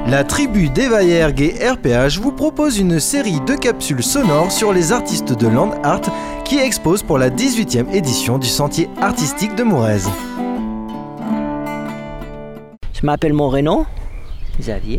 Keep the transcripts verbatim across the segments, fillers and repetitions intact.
La tribu d'Evaergue et R P H vous propose une série de capsules sonores sur les artistes de Land Art qui exposent pour la dix-huitième édition du Sentier artistique de Mourez. Je m'appelle Moreno, Xavier.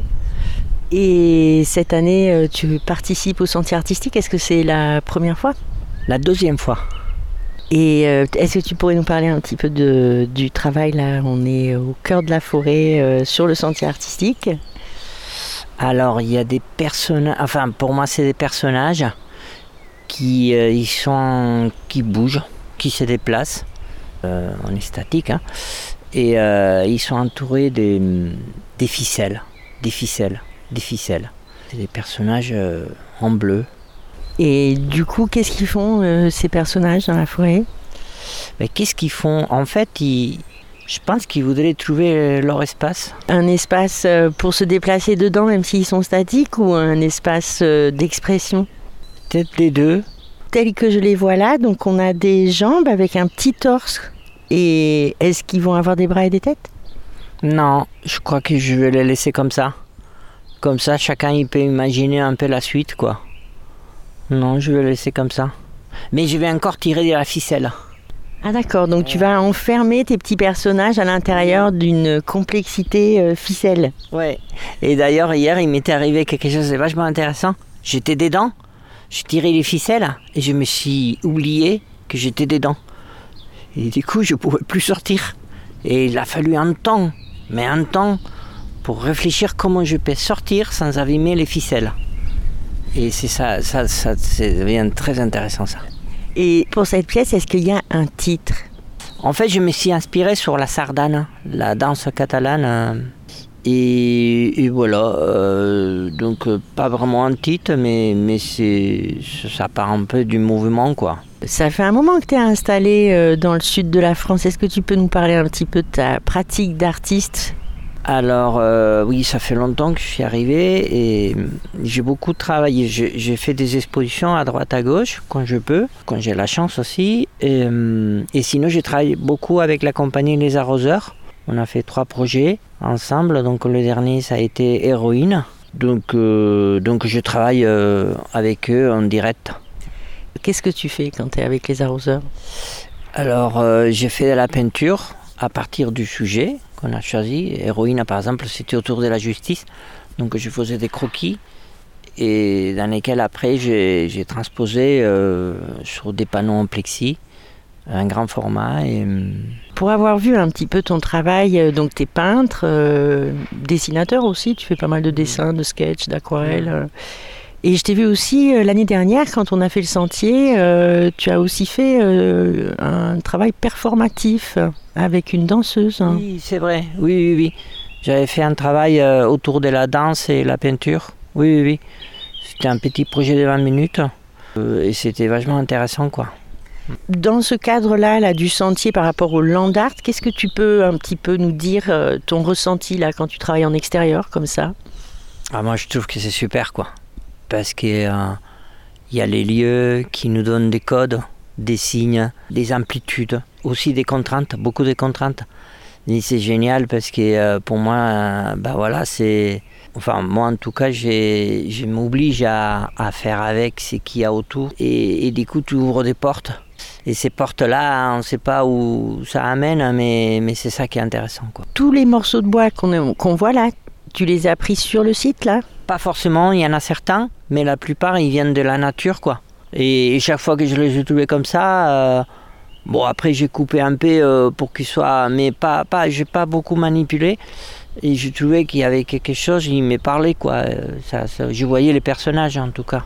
Et cette année, tu participes au Sentier artistique. Est-ce que c'est la première fois ? La deuxième fois. Et euh, est-ce que tu pourrais nous parler un petit peu de, du travail là ? On est au cœur de la forêt, euh, sur le Sentier artistique. Alors, il y a des personnages, enfin pour moi c'est des personnages qui, euh, ils sont, qui bougent, qui se déplacent. Euh, on est statique, hein. Et euh, ils sont entourés des, des ficelles, des ficelles, des ficelles. C'est des personnages euh, en bleu. Et du coup, qu'est-ce qu'ils font euh, ces personnages dans la forêt ? Mais qu'est-ce qu'ils font ? En fait, ils, je pense qu'ils voudraient trouver leur espace. Un espace euh, pour se déplacer dedans, même s'ils sont statiques, ou un espace euh, d'expression ? Peut-être les deux. Tels que je les vois là, donc on a des jambes avec un petit torse. Et est-ce qu'ils vont avoir des bras et des têtes ? Non, je crois que je vais les laisser comme ça. Comme ça, chacun il peut imaginer un peu la suite, quoi. Non, je vais le laisser comme ça. Mais je vais encore tirer de la ficelle. Ah d'accord, donc tu vas enfermer tes petits personnages à l'intérieur d'une complexité euh, ficelle. Ouais. Et d'ailleurs, hier, il m'était arrivé quelque chose de vachement intéressant. J'étais dedans, je tirais les ficelles et je me suis oublié que j'étais dedans. Et du coup, je ne pouvais plus sortir. Et il a fallu un temps, mais un temps, pour réfléchir comment je peux sortir sans abîmer les ficelles. Et c'est ça, ça, ça, ça devient très intéressant ça. Et pour cette pièce, est-ce qu'il y a un titre ? En fait, je me suis inspiré sur la sardane, la danse catalane. Et, et voilà, euh, donc pas vraiment un titre, mais, mais c'est, ça part un peu du mouvement, quoi. Ça fait un moment que tu es installé dans le sud de la France. Est-ce que tu peux nous parler un petit peu de ta pratique d'artiste ? Alors euh, oui, ça fait longtemps que je suis arrivé et j'ai beaucoup travaillé. J'ai, j'ai fait des expositions à droite à gauche quand je peux, quand j'ai la chance aussi. Et, et sinon, j'ai travaillé beaucoup avec la compagnie Les Arroseurs. On a fait trois projets ensemble. Donc le dernier, ça a été Héroïne. Donc, euh, donc je travaille euh, avec eux en direct. Qu'est-ce que tu fais quand tu es avec Les Arroseurs ? Alors euh, j'ai fait de la peinture à partir du sujet qu'on a choisi. Héroïne, par exemple, c'était autour de la justice. Donc je faisais des croquis et dans lesquels après j'ai, j'ai transposé euh, sur des panneaux en plexi, un grand format. Et... Pour avoir vu un petit peu ton travail, donc tu es peintre, euh, dessinateur aussi, tu fais pas mal de dessins, de sketchs, d'aquarelles. Euh, et je t'ai vu aussi euh, l'année dernière, quand on a fait le sentier, euh, tu as aussi fait euh, un travail performatif avec une danseuse. Hein. Oui, c'est vrai, oui, oui, oui. J'avais fait un travail euh, autour de la danse et la peinture. Oui, oui, oui. C'était un petit projet de vingt minutes euh, et c'était vachement intéressant, quoi. Dans ce cadre-là, là, du sentier par rapport au land art, qu'est-ce que tu peux un petit peu nous dire, euh, ton ressenti là, quand tu travailles en extérieur comme ça ? Ah, moi, je trouve que c'est super, quoi. Parce qu'il euh, y a les lieux qui nous donnent des codes, des signes, des amplitudes, aussi des contraintes, beaucoup de contraintes. Et c'est génial parce que euh, pour moi, euh, bah voilà, c'est... Enfin, moi en tout cas, j'ai, je m'oblige à, à faire avec ce qu'il y a autour. Et, et du coup, tu ouvres des portes. Et ces portes-là, on ne sait pas où ça amène, mais, mais c'est ça qui est intéressant, quoi. Tous les morceaux de bois qu'on, qu'on voit là, tu les as pris sur le site, là ? Pas forcément, il y en a certains, mais la plupart, ils viennent de la nature, quoi. Et, et chaque fois que je les ai trouvés comme ça, euh, bon, après, j'ai coupé un peu euh, pour qu'ils soient... Mais pas, pas, je n'ai pas beaucoup manipulé. Et je trouvais qu'il y avait quelque chose, il me parlait, quoi. Ça, ça, je voyais les personnages, en tout cas.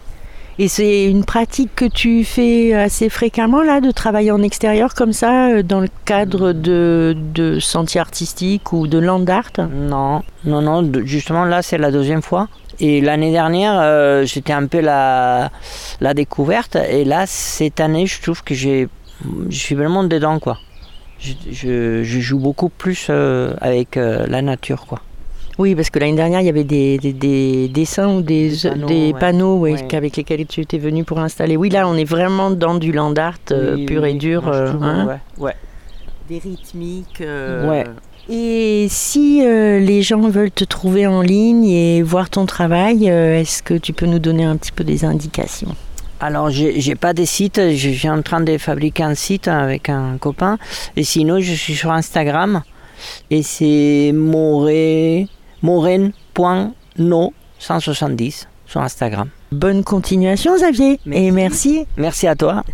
Et c'est une pratique que tu fais assez fréquemment, là, de travailler en extérieur comme ça, dans le cadre de, de sentiers artistiques ou de land art ? Non, non, non, justement, là, c'est la deuxième fois. Et l'année dernière, euh, c'était un peu la, la découverte. Et là, cette année, je trouve que j'ai, je suis vraiment dedans, quoi. Je, je, je joue beaucoup plus euh, avec euh, la nature, quoi. Oui, parce que l'année dernière, il y avait des, des, des dessins ou des, des panneaux, des panneaux ouais. Ouais, avec lesquels tu étais venu pour installer. Oui, là, on est vraiment dans du land art euh, oui, pur oui, et dur. Moi, euh, hein ouais, ouais. Des rythmiques. Euh, ouais. Et si euh, les gens veulent te trouver en ligne et voir ton travail, euh, est-ce que tu peux nous donner un petit peu des indications ? Alors, j'ai, j'ai pas de site, je suis en train de fabriquer un site avec un copain. Et sinon, je suis sur Instagram et c'est more, moren point no cent soixante-dix sur Instagram. Bonne continuation, Xavier, merci. Et merci. Merci à toi.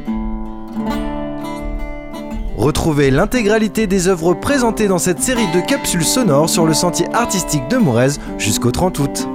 Retrouvez l'intégralité des œuvres présentées dans cette série de capsules sonores sur le sentier artistique de Morez jusqu'au trente août.